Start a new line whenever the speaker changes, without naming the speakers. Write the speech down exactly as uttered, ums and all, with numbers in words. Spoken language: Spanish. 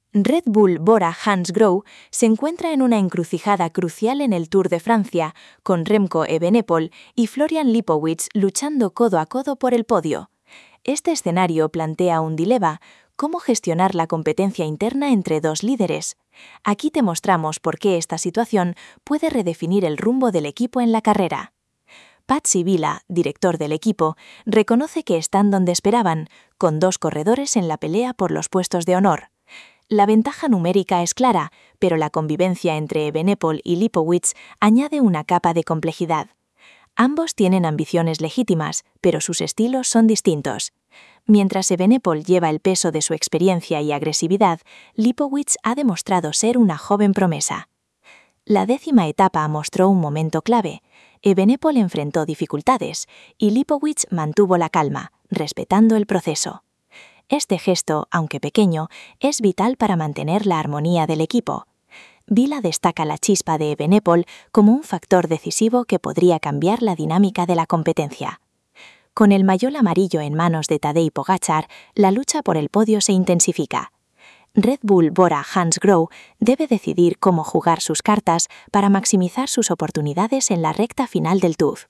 Red Bull Bora-Hansgrohe se encuentra en una encrucijada crucial en el Tour de Francia, con Remco Evenepoel y Florian Lipowitz luchando codo a codo por el podio. Este escenario plantea un dilema: ¿cómo gestionar la competencia interna entre dos líderes? Aquí te mostramos por qué esta situación puede redefinir el rumbo del equipo en la carrera. Pat Sivila, director del equipo, reconoce que están donde esperaban, con dos corredores en la pelea por los puestos de honor. La ventaja numérica es clara, pero la convivencia entre Evenepoel y Lipowitz añade una capa de complejidad. Ambos tienen ambiciones legítimas, pero sus estilos son distintos. Mientras Evenepoel lleva el peso de su experiencia y agresividad, Lipowitz ha demostrado ser una joven promesa. La décima etapa mostró un momento clave. Evenepoel enfrentó dificultades y Lipowitz mantuvo la calma, respetando el proceso. Este gesto, aunque pequeño, es vital para mantener la armonía del equipo. Vila destaca la chispa de Evenepoel como un factor decisivo que podría cambiar la dinámica de la competencia. Con el mayol amarillo en manos de Tadej Pogačar, la lucha por el podio se intensifica. Red Bull Bora-Hansgrohe debe decidir cómo jugar sus cartas para maximizar sus oportunidades en la recta final del Tour.